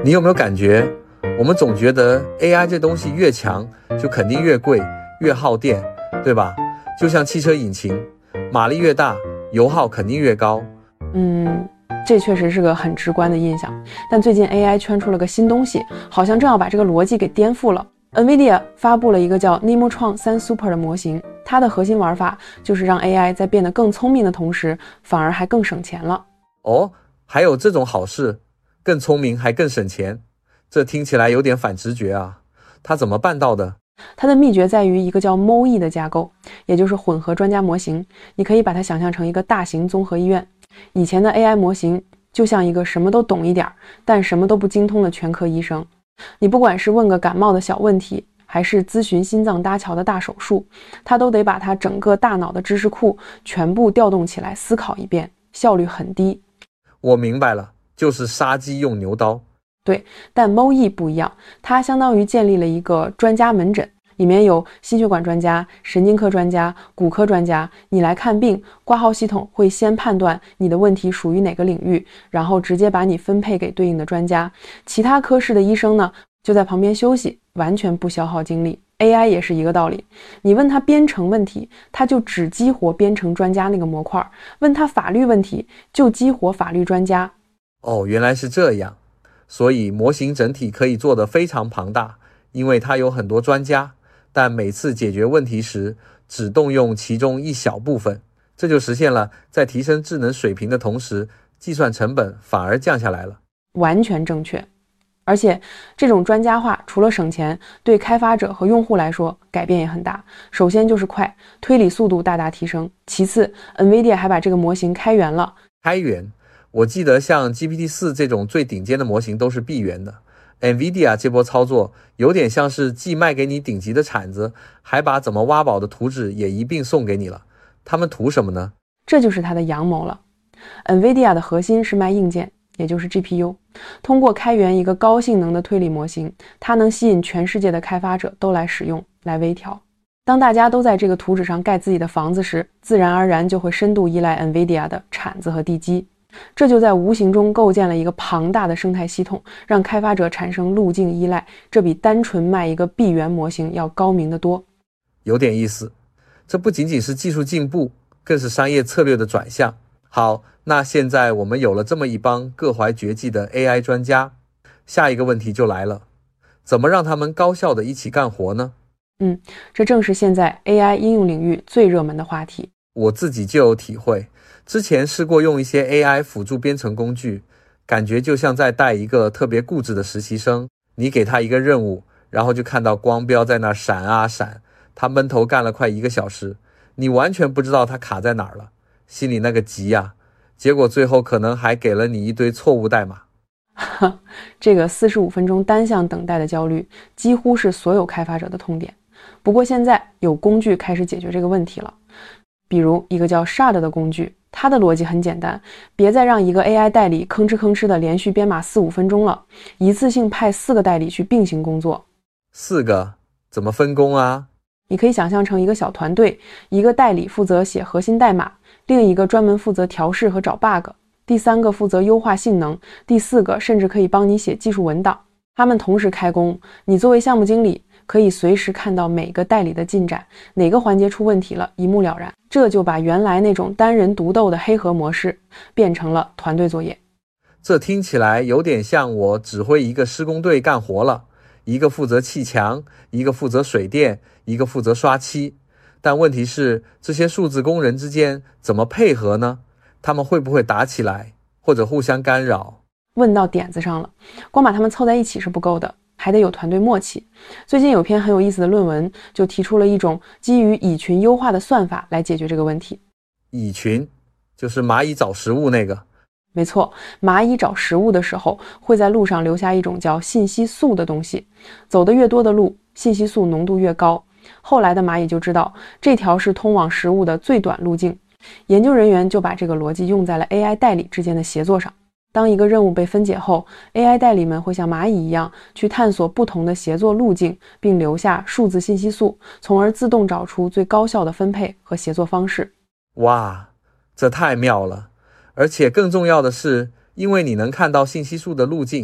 你有没有感觉，我们总觉得 AI 这东西越强就肯定越贵，越耗电，对吧？就像汽车引擎，马力越大，油耗肯定越高。 这确实是个很直观的印象。但最近 AI 圈出了个新东西，好像正要把这个逻辑给颠覆了。NVIDIA 发布了一个叫 Nemotron 3 Super 的模型，它的核心玩法就是让 AI 在变得更聪明的同时，反而还更省钱了。 哦，还有这种好事，更聪明还更省钱，这听起来有点反直觉啊。它怎么办到的？ 它的秘诀在于一个叫 MoE 的架构，也就是混合专家模型。你可以把它想象成一个大型综合医院。以前的 AI 模型就像一个什么都懂一点，但什么都不精通的全科医生。你不管是问个感冒的小问题，还是咨询心脏搭桥的大手术，它都得把它整个大脑的知识库全部调动起来思考一遍，效率很低。 我明白了，就是杀鸡用牛刀。 对，但 MoE 不一样，它相当于建立了一个专家门诊，里面有心血管专家、神经科专家、骨科专家。你来看病，挂号系统会先判断你的问题属于哪个领域，然后直接把你分配给对应的专家。其他科室的医生呢，就在旁边休息，完全不消耗精力。AI 也是一个道理，你问他编程问题，他就只激活编程专家那个模块；问他法律问题，就激活法律专家。 哦，原来是这样。所以模型整体可以做得非常庞大，因为它有很多专家，但每次解决问题时只动用其中一小部分，这就实现了在提升智能水平的同时，计算成本反而降下来了。 完全正确。而且这种专家化除了省钱，对开发者和用户来说改变也很大。首先就是快，推理速度大大提升。其次 NVIDIA 还把这个模型开源了。 开源？我记得像 GPT-4 这种最顶尖的模型都是闭源的。NVIDIA 这波操作有点像是既卖给你顶级的铲子，还把怎么挖宝的图纸也一并送给你了。他们图什么呢？ 这就是它的阳谋了。NVIDIA 的核心是卖硬件，也就是 GPU。通过开源一个高性能的推理模型，它能吸引全世界的开发者都来使用，来微调。当大家都在这个图纸上盖自己的房子时，自然而然就会深度依赖 NVIDIA 的铲子和地基。这就在无形中构建了一个庞大的生态系统，让开发者产生路径依赖，这比单纯卖一个闭源模型要高明得多。 有点意思，这不仅仅是技术进步，更是商业策略的转向。好，那现在我们有了这么一帮各怀绝技的 AI 专家，下一个问题就来了，怎么让他们高效的一起干活呢？ 这正是现在 AI 应用领域最热门的话题。 我自己就有体会，之前试过用一些 AI 辅助编程工具，感觉就像在带一个特别固执的实习生，你给他一个任务，然后就看到光标在那闪啊闪，他闷头干了快1个小时，你完全不知道他卡在哪儿了，心里那个急啊，结果最后可能还给了你一堆错误代码。 这个45分钟单向等待的焦虑，几乎是所有开发者的痛点。不过现在有工具开始解决这个问题了，比如一个叫 Shard 的工具，它的逻辑很简单，别再让一个 AI 代理吭哧吭哧的连续编码4-5分钟了，一次性派4个代理去并行工作。 4个？怎么分工啊？ 你可以想象成一个小团队，一个代理负责写核心代码，另一个专门负责调试和找 bug， 第3个负责优化性能，第4个甚至可以帮你写技术文档。他们同时开工，你作为项目经理可以随时看到每个代理的进展，哪个环节出问题了，一目了然。这就把原来那种单人独斗的黑盒模式变成了团队作业。 这听起来有点像我指挥一个施工队干活了，一个负责砌墙，一个负责水电，一个负责刷漆。但问题是，这些数字工人之间怎么配合呢？他们会不会打起来，或者互相干扰？ 问到点子上了，光把他们凑在一起是不够的，还得有团队默契。最近有篇很有意思的论文，就提出了一种基于蚁群优化的算法来解决这个问题。 蚁群？就是蚂蚁找食物那个？ 没错，蚂蚁找食物的时候，会在路上留下一种叫信息素的东西，走得越多的路，信息素浓度越高。后来的蚂蚁就知道，这条是通往食物的最短路径。研究人员就把这个逻辑用在了 AI 代理之间的协作上。当一个任务被分解后， AI 代理们会像蚂蚁一样去探索不同的协作路径，并留下数字信息素，从而自动找出最高效的分配和协作方式。 哇，这太妙了！而且更重要的是，因为你能看到信息素的路径，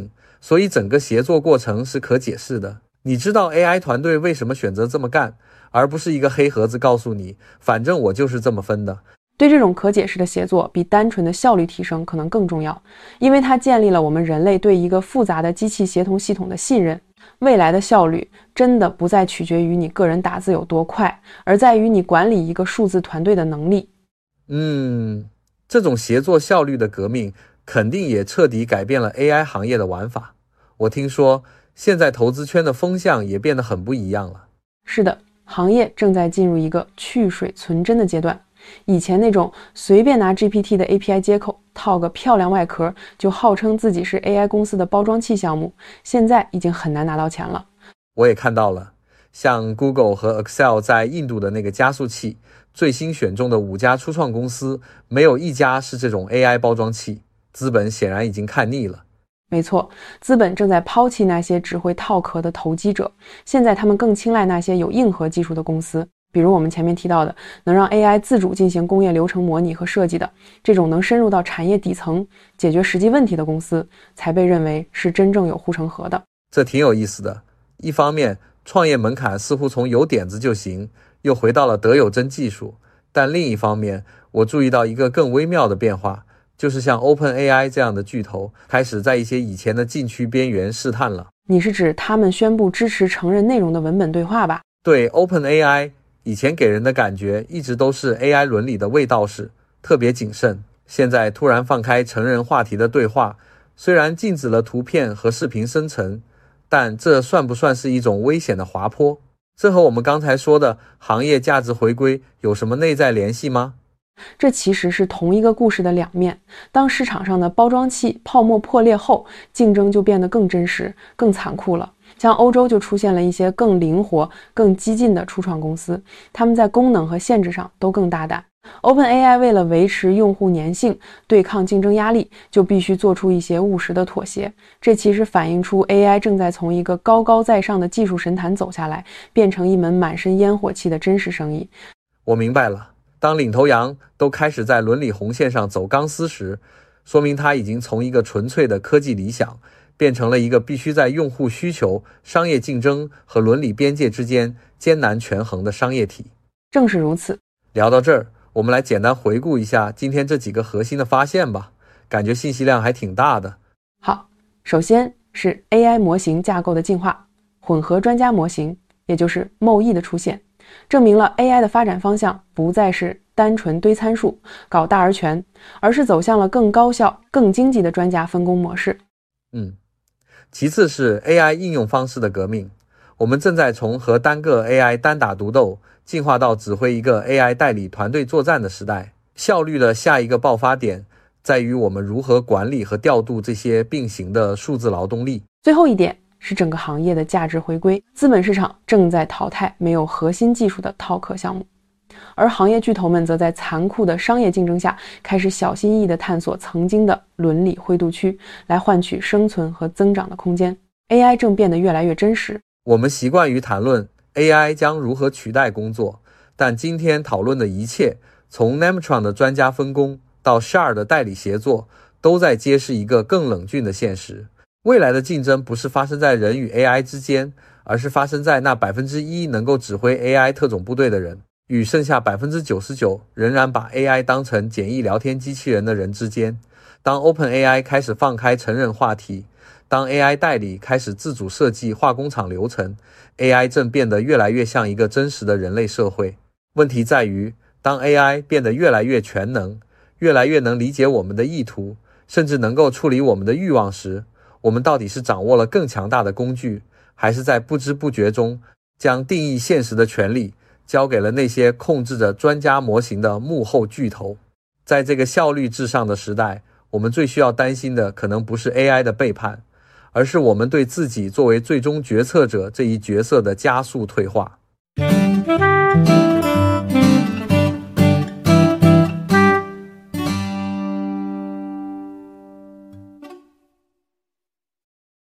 所以整个协作过程是可解释的。你知道 AI 团队为什么选择这么干，而不是一个黑盒子告诉你，反正我就是这么分的。 对这种可解释的协作，比单纯的效率提升可能更重要，因为它建立了我们人类对一个复杂的机器协同系统的信任。未来的效率真的不再取决于你个人打字有多快，而在于你管理一个数字团队的能力。 这种协作效率的革命肯定也彻底改变了 AI 行业的玩法。我听说现在投资圈的风向也变得很不一样了。 是的，行业正在进入一个去水存真的阶段。以前那种随便拿 GPT 的 API 接口套个漂亮外壳就号称自己是 AI 公司的包装器项目，现在已经很难拿到钱了。 我也看到了，像 Google 和 Excel 在印度的那个加速器，最新选中的5家初创公司，没有一家是这种 AI 包装器，资本显然已经看腻了。 没错，资本正在抛弃那些只会套壳的投机者，现在他们更青睐那些有硬核技术的公司。比如我们前面提到的，能让 AI 自主进行工业流程模拟和设计的，这种能深入到产业底层解决实际问题的公司，才被认为是真正有护城河的。 这挺有意思的。一方面，创业门槛似乎从有点子就行，又回到了得有真技术。但另一方面，我注意到一个更微妙的变化，就是像 OpenAI 这样的巨头，开始在一些以前的禁区边缘试探了。 你是指他们宣布支持成人内容的文本对话吧？ 对， OpenAI以前给人的感觉一直都是 AI 伦理的卫道士，特别谨慎。现在突然放开成人话题的对话，虽然禁止了图片和视频生成，但这算不算是一种危险的滑坡？这和我们刚才说的行业价值回归有什么内在联系吗？ 这其实是同一个故事的两面。当市场上的包装器泡沫破裂后，竞争就变得更真实、更残酷了。像欧洲就出现了一些更灵活、更激进的初创公司，他们在功能和限制上都更大胆。OpenAI 为了维持用户粘性、对抗竞争压力，就必须做出一些务实的妥协。这其实反映出 AI 正在从一个高高在上的技术神坛走下来，变成一门满身烟火气的真实生意。 我明白了，当领头羊都开始在伦理红线上走钢丝时，说明它已经从一个纯粹的科技理想，变成了一个必须在用户需求、商业竞争和伦理边界之间艰难权衡的商业体。 正是如此。 聊到这儿，我们来简单回顾一下今天这几个核心的发现吧，感觉信息量还挺大的。 好，首先是 AI 模型架构的进化，混合专家模型，也就是 MoE 的出现，证明了 AI 的发展方向不再是单纯堆参数、搞大而全，而是走向了更高效、更经济的专家分工模式。 其次是 AI 应用方式的革命，我们正在从和单个 AI 单打独斗，进化到指挥一个 AI 代理团队作战的时代。效率的下一个爆发点在于我们如何管理和调度这些并行的数字劳动力。 最后一点是整个行业的价值回归，资本市场正在淘汰没有核心技术的套壳项目，而行业巨头们则在残酷的商业竞争下，开始小心翼翼地探索曾经的伦理灰度区，来换取生存和增长的空间。AI 正变得越来越真实。 我们习惯于谈论 AI 将如何取代工作，但今天讨论的一切，从 Nemetron 的专家分工到 Shard 的代理协作，都在揭示一个更冷峻的现实。未来的竞争不是发生在人与 AI 之间，而是发生在那 1% 能够指挥 AI 特种部队的人与剩下 99% 仍然把 AI 当成简易聊天机器人的人之间。当 OpenAI 开始放开成人话题，当 AI 代理开始自主设计化工厂流程， AI 正变得越来越像一个真实的人类社会。问题在于，当 AI 变得越来越全能，越来越能理解我们的意图，甚至能够处理我们的欲望时，我们到底是掌握了更强大的工具，还是在不知不觉中将定义现实的权利交给了那些控制着专家模型的幕后巨头？在这个效率至上的时代，我们最需要担心的可能不是 AI 的背叛，而是我们对自己作为最终决策者这一角色的加速退化。